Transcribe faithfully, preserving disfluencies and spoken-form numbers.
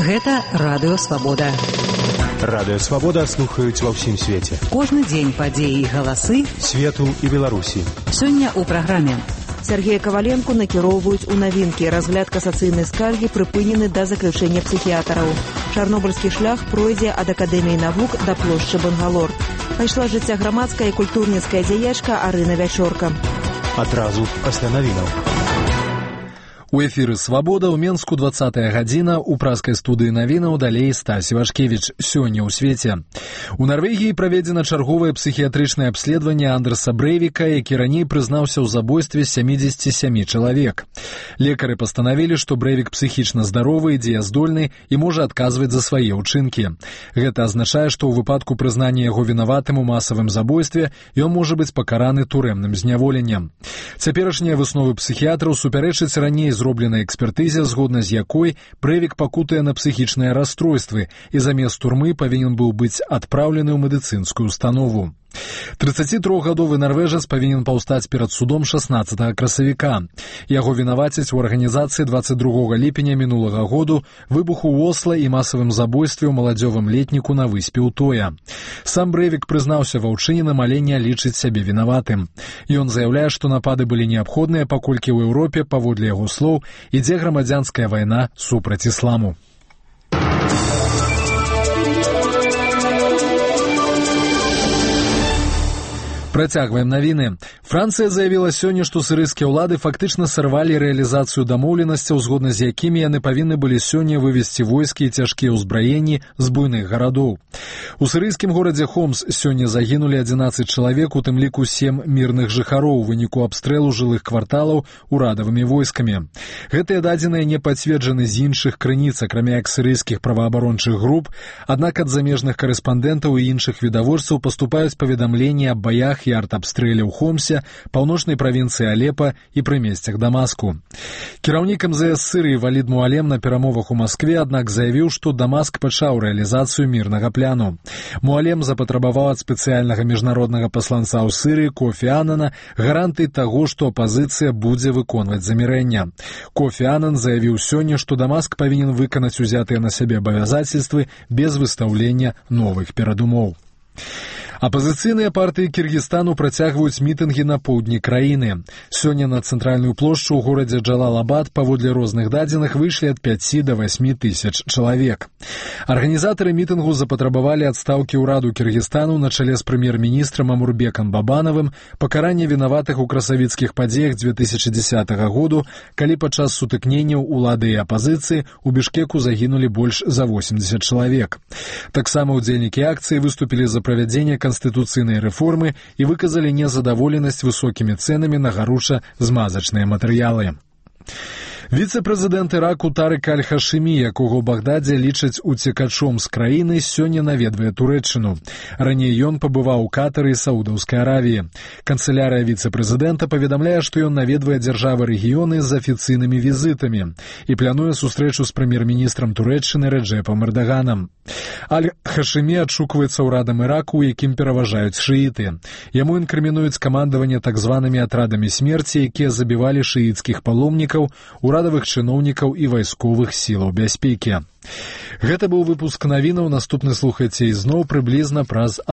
Гэта Радыё Свабода. Радыё Свабода слухаюць ва ўсім свеце. Кожны дзень падзеі і галасы свету і Беларусі. Сёння ў праграме. Сергея Коваленко накіроўваюць у навінкі. Разгляд касацыйнай скаргі прыпынены да заключэння псіхіятраў. Чарнобыльскі шлях пройдзе ад Акадэміі навук да плошчы Бангалор. Пайшла жыцця грамадская і культурніцкая дзеячка Арына Вячорка. Адразу пасля навінаў. У эфіры «Свабода» ў Менску двадцатая гадзіна, у праскай студыі навінаў далей Стась Івашкевіч. Сёння ў свеце. У Нарвегіі праведзена чарговае псіхіятрычнае абследаванне Андерса Брэйвіка, які раней прызнаўся ў забойстве сямідзесяці сямі чалавек. Лекары пастанавілі, што Брэйвік псіхічна здаровы і дзеяздольны і можа адказваць за свае ўчынкі. Гэта азначае, што ў выпадку прызнання яго вінаватым у масавым забойстве ён можа быць пакараны турэмным зняволеннем. Цяперашнія высновы псіхіятраў супярэчаць раней зробленай экспертызе, згодна з якой Брэйвік пакутае на псіхічныя расстройствы і замест турмы павінен быў быць адпраўлены ў медыцынскую установу. трыццацітрохгадовы нарвежец павінен паўстаць перад судом шаснаццатага красавіка. Яго вінавацяць у арганізацыі дваццаць другога ліпеня мінулага году выбуху ў Осла і масавым забойстве ў маладзёвым летніку на выспе Утоя. Сам Брэйвік прызнаўся ва ўчыненым, але не лічыць сябе вінаватым. Ён заяўляе, што напады былі неабходныя, паколькі ў Еўропе, паводле яго слоў, ідзе грамадзянская вайна супраць ісламу. Працягваем навіны. Францыя заявіла сёння, што сірыйскія ўлады фактычна сарвалі рэалізацыю дамоўленасцяў, згодна з якімі яны павінны былі сёння вывесці войскі і цяжкія ўзбраенні з буйных гарадоў. У сірыйскім горадзе Хомс сёння загінулі адзінаццаць чалавек, у тым ліку сем мірных жыхароў у выніку абстрэлу жылых кварталаў урадавымі войскамі. Гэтыя дадзеныя не пацверджаны з іншых крыніц, акрамя як сірыйскіх праваабарончых груп, аднак ад замежных карэспандэнтаў і іншых відавочцаў паступаюць паведамленні аб баях і артабстрэле ў Хомсе, паўночнай правінцыі Алепа і прымесцях Дамаску. Кіраўнік эм зэ эс Сырыі Валід Муалем на перамовах у Маскве, аднак заявіў, што Дамаск пачаў рэалізацыю мірнага пляну. Муалем запатрабаваў ад спецыяльнага міжнароднага пасланца ў Сырыі Кофі Аннана гарантый таго, што апазіцыя будзе выконваць замірэнне. Кофі Аннан заявіў сёння, што Дамаск павінен выканаць узятыя на сябе абавязацельствы без выстаўлення новых перадумоў. Апазіцыйныя партыі Кіргізстану працягваюць мітынгі на поўдні краіны. Сёння на цэнтральную плошчу ў горадзе Джалалабад паводле розных дадзеных выйшлі ад пяці да васьмі тысяч чалавек. Арганізатары мітынгу запатрабавалі адстаўкі ўраду Кіргізстану на чале з прэм'ер-міністрам Амурбекам Бабанавым, пакаранне вінаватых у красавіцкіх падзеях дзве тысячы дзесятага году, калі падчас сутыкненняў улады і апазіцыі у Бішкеку загінулі больш за восемьдесят чалавек. Таксама ўдзельнікі акцыі выступілі за правядзенне канстытуцыйнай рэформы і выказалі незадаволенасць высокімі цэнамі на гаруча-змазачныя матэрыялы. Віцэ-прэзідэнт Іраку Тарык Аль-Хашымі, якога ў Багдадзе лічаць уцекачом з краіны, сёння наведвае Турэччыну. Раней ён пабываў у Катары і Саудаўскай Аравіі. Канцылярыя віцэ-прэзідэнта паведамляе, што ён наведвае дзяржавы рэгіёны з афіцыйнымі візітамі і плануе сустрэчу з прэм'ер-міністрам Турэччыны Рэджэпам Эрдаганам. Аль-Хашымі адшукваецца ўрадам Іраку, у якім пераважаюць шыіты. Яму інкрымінуюць камандаванне так званымі атрадамі смерці, якія забівалі шыіцкіх паломнікаў, урадавых чыноўнікаў і вайсковых сілаў бяспекі. Гэта быў выпуск навінаў, наступны слухайце ізноў прыблізна праз